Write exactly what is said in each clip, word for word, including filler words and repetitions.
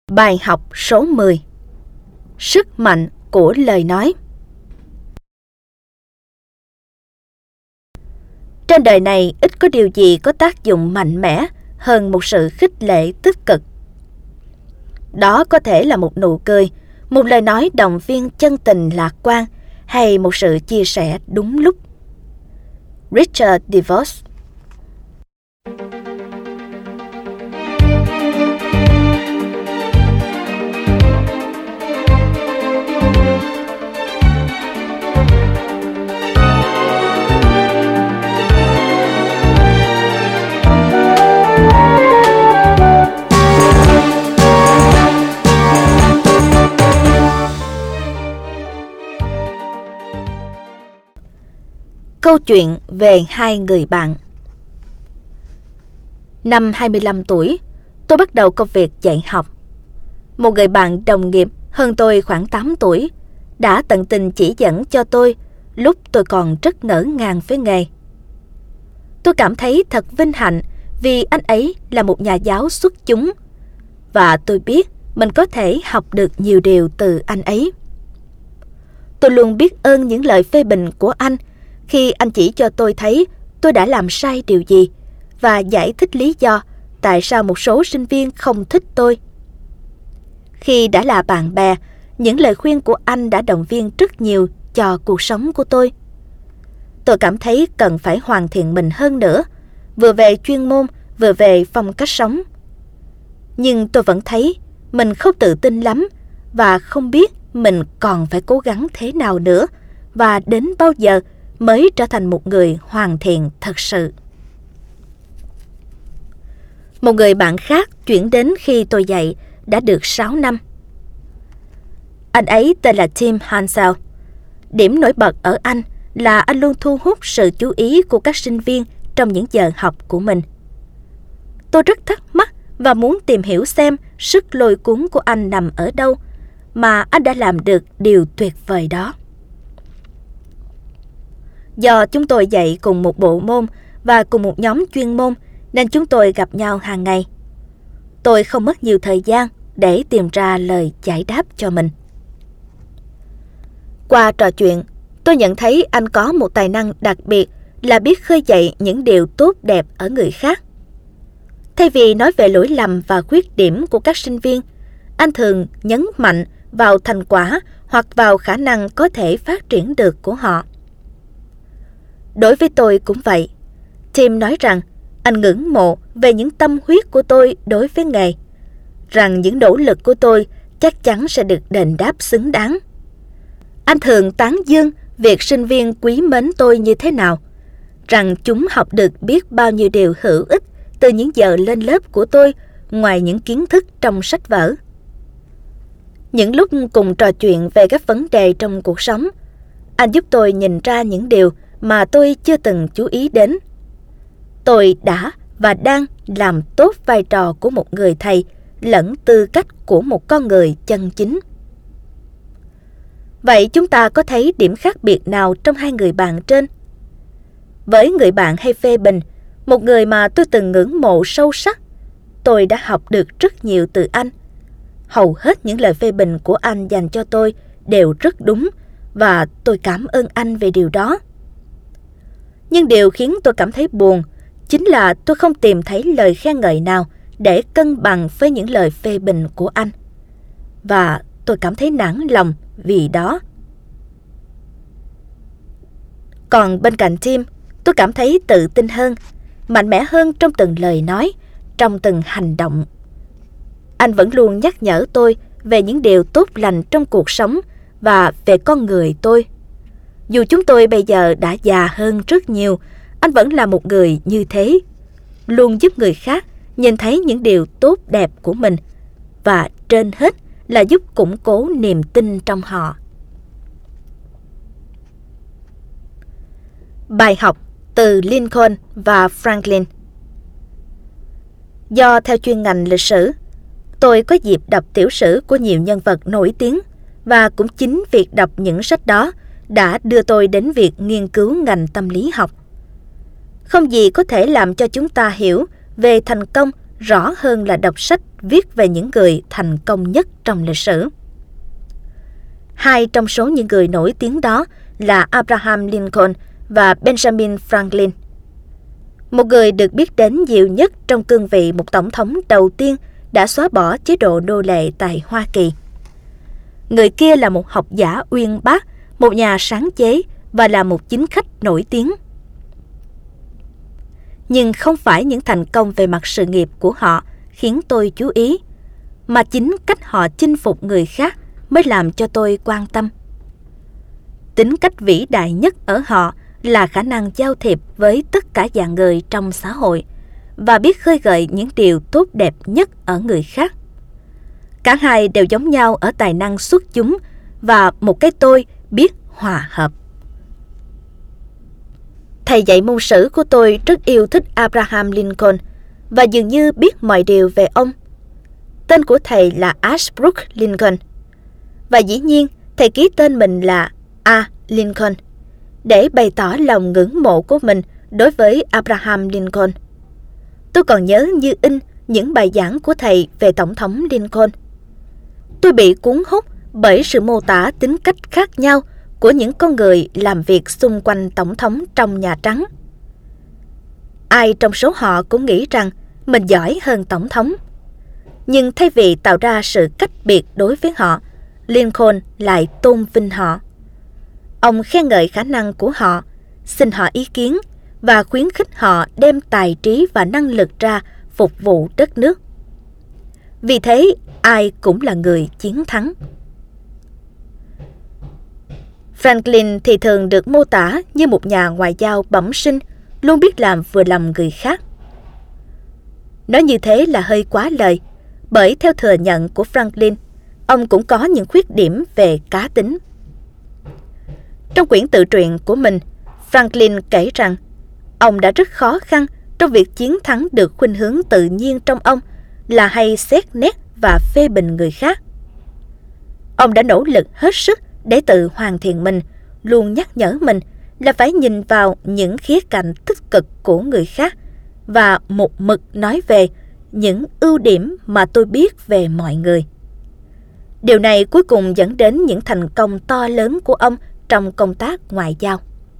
Bài học số mười. Sức mạnh của lời nói. Trên đời này ít có điều gì có tác dụng mạnh mẽ hơn một sự khích lệ tích cực. Đó có thể là một nụ cười, một lời nói động viên chân tình lạc quan hay một sự chia sẻ đúng lúc. Richard DeVos. Câu chuyện về hai người bạn. Năm hai mươi lăm tuổi, tôi bắt đầu công việc dạy học. Một người bạn đồng nghiệp hơn tôi khoảng tám tuổi đã tận tình chỉ dẫn cho tôi lúc tôi còn rất ngỡ ngàng với nghề. Tôi cảm thấy thật vinh hạnh vì anh ấy là một nhà giáo xuất chúng và tôi biết mình có thể học được nhiều điều từ anh ấy. Tôi luôn biết ơn những lời phê bình của anh khi anh chỉ cho tôi thấy tôi đã làm sai điều gì và giải thích lý do tại sao một số sinh viên không thích tôi. Khi đã là bạn bè, những lời khuyên của anh đã động viên rất nhiều cho cuộc sống của tôi. Tôi cảm thấy cần phải hoàn thiện mình hơn nữa, vừa về chuyên môn, vừa về phong cách sống. Nhưng tôi vẫn thấy mình không tự tin lắm và không biết mình còn phải cố gắng thế nào nữa và đến bao giờ mới trở thành một người hoàn thiện thật sự. Một người bạn khác chuyển đến khi tôi dạy đã được sáu năm. Anh ấy tên là Tim Hansel. Điểm nổi bật ở anh là anh luôn thu hút sự chú ý của các sinh viên trong những giờ học của mình. Tôi rất thắc mắc và muốn tìm hiểu xem sức lôi cuốn của anh nằm ở đâu mà anh đã làm được điều tuyệt vời đó. Do chúng tôi dạy cùng một bộ môn và cùng một nhóm chuyên môn nên chúng tôi gặp nhau hàng ngày. Tôi không mất nhiều thời gian để tìm ra lời giải đáp cho mình. Qua trò chuyện, tôi nhận thấy anh có một tài năng đặc biệt là biết khơi dậy những điều tốt đẹp ở người khác. Thay vì nói về lỗi lầm và khuyết điểm của các sinh viên, anh thường nhấn mạnh vào thành quả hoặc vào khả năng có thể phát triển được của họ. Đối với tôi cũng vậy. Tim nói rằng anh ngưỡng mộ về những tâm huyết của tôi đối với nghề, rằng những nỗ lực của tôi chắc chắn sẽ được đền đáp xứng đáng. Anh thường tán dương việc sinh viên quý mến tôi như thế nào, rằng chúng học được biết bao nhiêu điều hữu ích từ những giờ lên lớp của tôi ngoài những kiến thức trong sách vở. Những lúc cùng trò chuyện về các vấn đề trong cuộc sống, anh giúp tôi nhìn ra những điều mà tôi chưa từng chú ý đến. Tôi đã và đang làm tốt vai trò của một người thầy lẫn tư cách của một con người chân chính. Vậy chúng ta có thấy điểm khác biệt nào trong hai người bạn trên? Với người bạn hay phê bình, một người mà tôi từng ngưỡng mộ sâu sắc, tôi đã học được rất nhiều từ anh. Hầu hết những lời phê bình của anh dành cho tôi đều rất đúng và tôi cảm ơn anh về điều đó. Nhưng điều khiến tôi cảm thấy buồn chính là tôi không tìm thấy lời khen ngợi nào để cân bằng với những lời phê bình của anh. Và tôi cảm thấy nản lòng vì đó. Còn bên cạnh Tim, tôi cảm thấy tự tin hơn, mạnh mẽ hơn trong từng lời nói, trong từng hành động. Anh vẫn luôn nhắc nhở tôi về những điều tốt lành trong cuộc sống và về con người tôi. Dù chúng tôi bây giờ đã già hơn rất nhiều, anh vẫn là một người như thế, luôn giúp người khác nhìn thấy những điều tốt đẹp của mình và trên hết là giúp củng cố niềm tin trong họ. Bài học từ Lincoln và Franklin. Do theo chuyên ngành lịch sử, tôi có dịp đọc tiểu sử của nhiều nhân vật nổi tiếng và cũng chính việc đọc những sách đó đã đưa tôi đến việc nghiên cứu ngành tâm lý học. Không gì có thể làm cho chúng ta hiểu về thành công rõ hơn là đọc sách viết về những người thành công nhất trong lịch sử. Hai trong số những người nổi tiếng đó là Abraham Lincoln và Benjamin Franklin. Một người được biết đến nhiều nhất trong cương vị một tổng thống đầu tiên đã xóa bỏ chế độ nô lệ tại Hoa Kỳ. Người kia là một học giả uyên bác, một nhà sáng chế và là một chính khách nổi tiếng. Nhưng không phải những thành công về mặt sự nghiệp của họ khiến tôi chú ý, mà chính cách họ chinh phục người khác mới làm cho tôi quan tâm. Tính cách vĩ đại nhất ở họ là khả năng giao thiệp với tất cả dạng người trong xã hội và biết khơi gợi những điều tốt đẹp nhất ở người khác. Cả hai đều giống nhau ở tài năng xuất chúng và một cái tôi biết hòa hợp. Thầy dạy môn sử của tôi rất yêu thích Abraham Lincoln và dường như biết mọi điều về ông. Tên của thầy là Ashbrook Lincoln. Và dĩ nhiên, thầy ký tên mình là A. Lincoln để bày tỏ lòng ngưỡng mộ của mình đối với Abraham Lincoln. Tôi còn nhớ như in những bài giảng của thầy về Tổng thống Lincoln. Tôi bị cuốn hút bởi sự mô tả tính cách khác nhau của những con người làm việc xung quanh Tổng thống trong Nhà Trắng. Ai trong số họ cũng nghĩ rằng mình giỏi hơn Tổng thống. Nhưng thay vì tạo ra sự cách biệt đối với họ, Lincoln lại tôn vinh họ. Ông khen ngợi khả năng của họ, xin họ ý kiến và khuyến khích họ đem tài trí và năng lực ra phục vụ đất nước. Vì thế, ai cũng là người chiến thắng. Franklin thì thường được mô tả như một nhà ngoại giao bẩm sinh, luôn biết làm vừa lòng người khác. Nói như thế là hơi quá lời, bởi theo thừa nhận của Franklin, ông cũng có những khuyết điểm về cá tính. Trong quyển tự truyện của mình, Franklin kể rằng ông đã rất khó khăn trong việc chiến thắng được khuynh hướng tự nhiên trong ông là hay xét nét và phê bình người khác. Ông đã nỗ lực hết sức để tự hoàn thiện mình, luôn nhắc nhở mình là phải nhìn vào những khía cạnh tích cực của người khác và một mực nói về những ưu điểm mà tôi biết về mọi người. Điều này cuối cùng dẫn đến những thành công to lớn của ông trong công tác ngoại giao.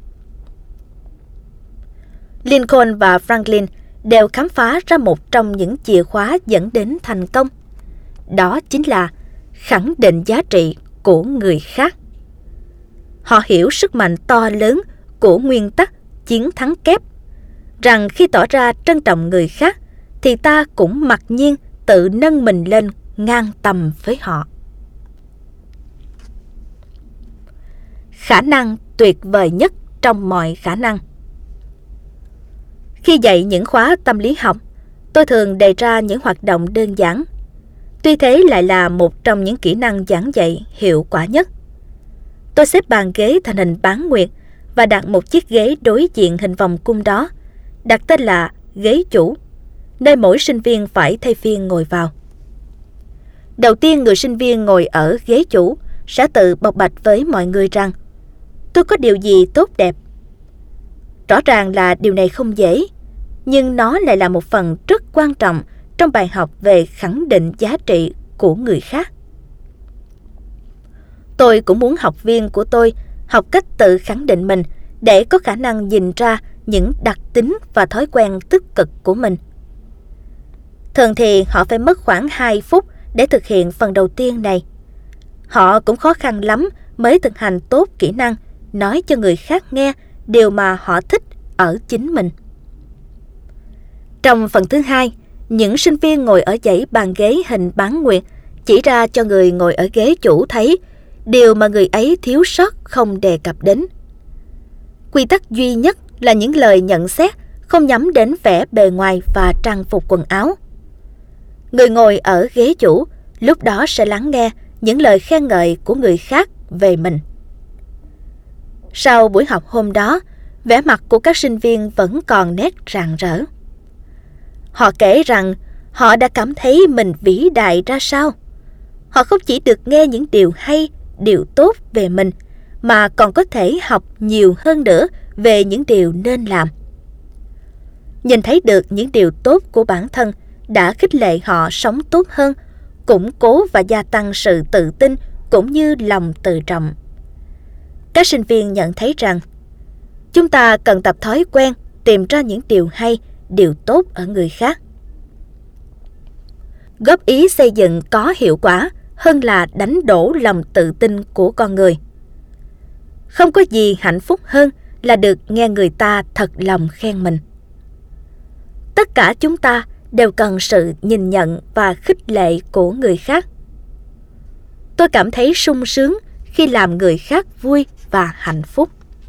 Lincoln và Franklin đều khám phá ra một trong những chìa khóa dẫn đến thành công. Đó chính là khẳng định giá trị của người khác. Họ hiểu sức mạnh to lớn của nguyên tắc chiến thắng kép, rằng khi tỏ ra trân trọng người khác thì ta cũng mặc nhiên tự nâng mình lên ngang tầm với họ. Khả năng tuyệt vời nhất trong mọi khả năng. Khi dạy những khóa tâm lý học, tôi thường đề ra những hoạt động đơn giản. Tuy thế lại là một trong những kỹ năng giảng dạy hiệu quả nhất. Tôi xếp bàn ghế thành hình bán nguyệt và đặt một chiếc ghế đối diện hình vòng cung đó, đặt tên là ghế chủ, nơi mỗi sinh viên phải thay phiên ngồi vào. Đầu tiên, người sinh viên ngồi ở ghế chủ sẽ tự bộc bạch với mọi người rằng tôi có điều gì tốt đẹp. Rõ ràng là điều này không dễ, nhưng nó lại là một phần rất quan trọng trong bài học về khẳng định giá trị của người khác. Tôi cũng muốn học viên của tôi học cách tự khẳng định mình để có khả năng nhìn ra những đặc tính và thói quen tích cực của mình. Thường thì họ phải mất khoảng hai phút để thực hiện phần đầu tiên này. Họ cũng khó khăn lắm mới thực hành tốt kỹ năng nói cho người khác nghe điều mà họ thích ở chính mình. Trong phần thứ hai, những sinh viên ngồi ở dãy bàn ghế hình bán nguyệt chỉ ra cho người ngồi ở ghế chủ thấy điều mà người ấy thiếu sót không đề cập đến. Quy tắc duy nhất là những lời nhận xét không nhắm đến vẻ bề ngoài và trang phục quần áo. Người ngồi ở ghế chủ lúc đó sẽ lắng nghe những lời khen ngợi của người khác về mình. Sau buổi học hôm đó, vẻ mặt của các sinh viên vẫn còn nét rạng rỡ. Họ kể rằng họ đã cảm thấy mình vĩ đại ra sao. Họ không chỉ được nghe những điều hay, điều tốt về mình, mà còn có thể học nhiều hơn nữa về những điều nên làm. Nhìn thấy được những điều tốt của bản thân đã khích lệ họ sống tốt hơn, củng cố và gia tăng sự tự tin cũng như lòng tự trọng. Các sinh viên nhận thấy rằng chúng ta cần tập thói quen tìm ra những điều hay, điều tốt ở người khác. Góp ý xây dựng có hiệu quả hơn là đánh đổ lòng tự tin của con người. Không có gì hạnh phúc hơn là được nghe người ta thật lòng khen mình. Tất cả chúng ta đều cần sự nhìn nhận và khích lệ của người khác. Tôi cảm thấy sung sướng khi làm người khác vui và hạnh phúc.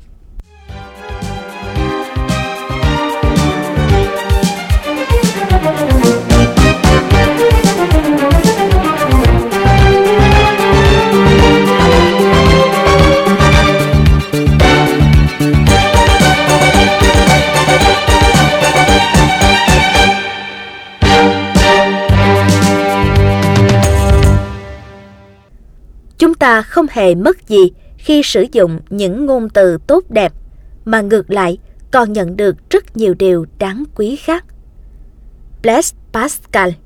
Chúng ta không hề mất gì khi sử dụng những ngôn từ tốt đẹp, mà ngược lại còn nhận được rất nhiều điều đáng quý khác. Blaise Pascal.